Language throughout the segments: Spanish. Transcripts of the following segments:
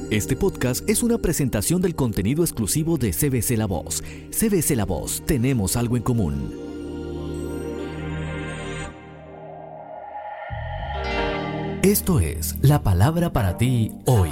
Este podcast es una presentación del contenido exclusivo de CBC La Voz. CBC La Voz, tenemos algo en común. Esto es la palabra para ti hoy.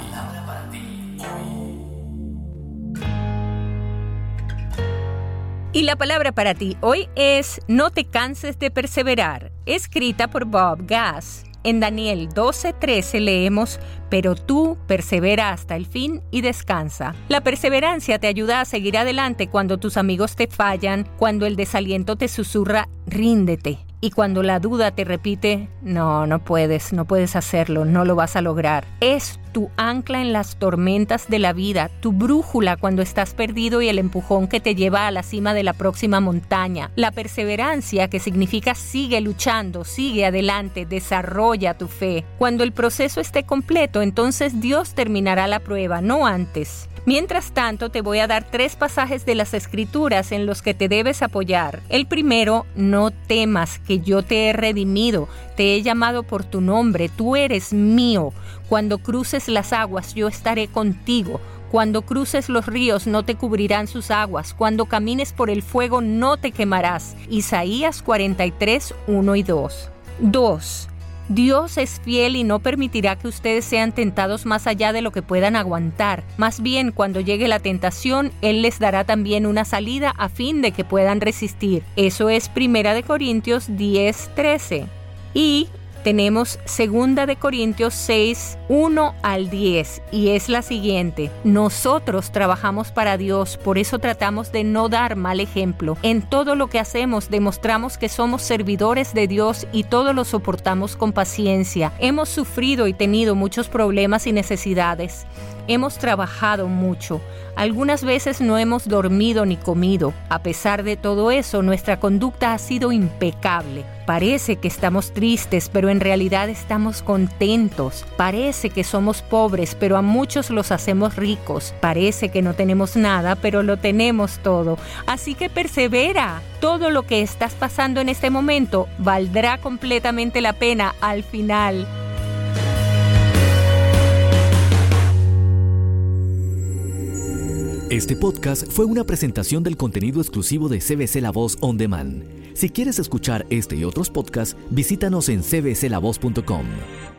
Y la palabra para ti hoy es No te canses de perseverar, escrita por Bob Gass. En Daniel 12:13 leemos, pero tú persevera hasta el fin y descansa. La perseverancia te ayuda a seguir adelante cuando tus amigos te fallan, cuando el desaliento te susurra, ríndete. Y cuando la duda te repite, no puedes hacerlo, no lo vas a lograr. Es tu ancla en las tormentas de la vida, tu brújula cuando estás perdido y el empujón que te lleva a la cima de la próxima montaña. La perseverancia, que significa sigue luchando, sigue adelante, desarrolla tu fe. Cuando el proceso esté completo, entonces Dios terminará la prueba, no antes. Mientras tanto, te voy a dar 3 pasajes de las Escrituras en los que te debes apoyar. El primero, no temas, que yo te he redimido, te he llamado por tu nombre, tú eres mío. Cuando cruces las aguas, yo estaré contigo. Cuando cruces los ríos, no te cubrirán sus aguas. Cuando camines por el fuego, no te quemarás. Isaías 43, 1 y 2. 2. Dios es fiel y no permitirá que ustedes sean tentados más allá de lo que puedan aguantar. Más bien, cuando llegue la tentación, Él les dará también una salida a fin de que puedan resistir. Eso es 1 Corintios 10:13. Y tenemos 2 Corintios 6, 1 al 10, y es la siguiente. Nosotros trabajamos para Dios, por eso tratamos de no dar mal ejemplo. En todo lo que hacemos demostramos que somos servidores de Dios y todo lo soportamos con paciencia. Hemos sufrido y tenido muchos problemas y necesidades. Hemos trabajado mucho. Algunas veces no hemos dormido ni comido. A pesar de todo eso, nuestra conducta ha sido impecable. Parece que estamos tristes, pero en realidad estamos contentos. Parece que somos pobres, pero a muchos los hacemos ricos. Parece que no tenemos nada, pero lo tenemos todo. Así que persevera. Todo lo que estás pasando en este momento valdrá completamente la pena al final. Este podcast fue una presentación del contenido exclusivo de CBC La Voz On Demand. Si quieres escuchar este y otros podcasts, visítanos en cbclavoz.com.